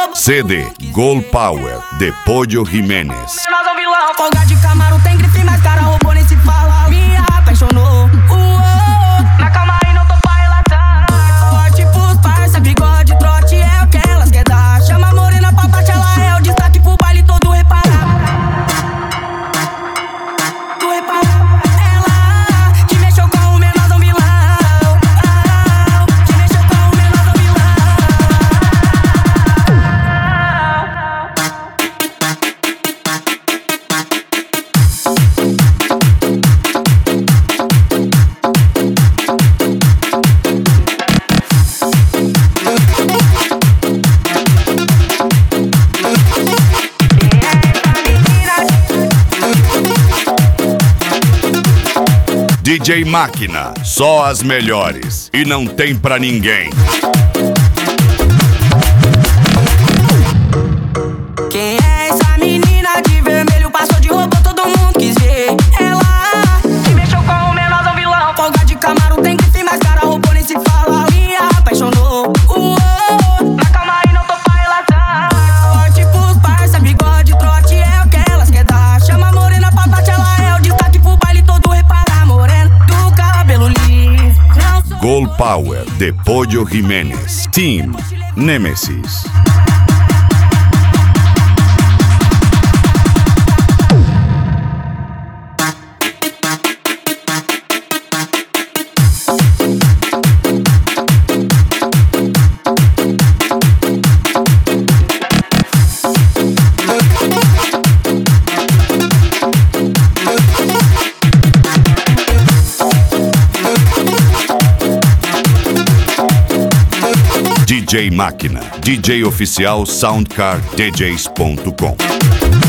CD Gold Power de Pollo Jiménez. Nós é um vilão, folga de Camaro, tem grife, mas cara roubou nem se fala. Me apaixonou, na calma aí não tô pra relatar. Forte pros parça, bigode, trote é o que elas quer dar. Chama a morena pra parte, ela é o destaque pro baile todo reparar. Tu reparar, ela que mexeu com o menor é um vilão. Que mexeu com o menor é um vilão. DJ Máquina, só as melhores e não tem pra ninguém. Quem é essa menina de vermelho? Passou de robô, todo mundo quis ver. Ela que mexeu com o menor é um vilão. Folga de Camaro, tem grife, mas cara roubou nem se fala. Me apaixonou, na calma aí não tô pra relatar. Forte pros parça, bigode, trote é o que elas quer dar. Chama a morena pra parte, ela é o destaque pro baile todo reparar. Morena do cabelo liso. Gold Power de Pollo Jiménez. Team Nemesis. DJ Máquina, DJ oficial soundcarddjs.com.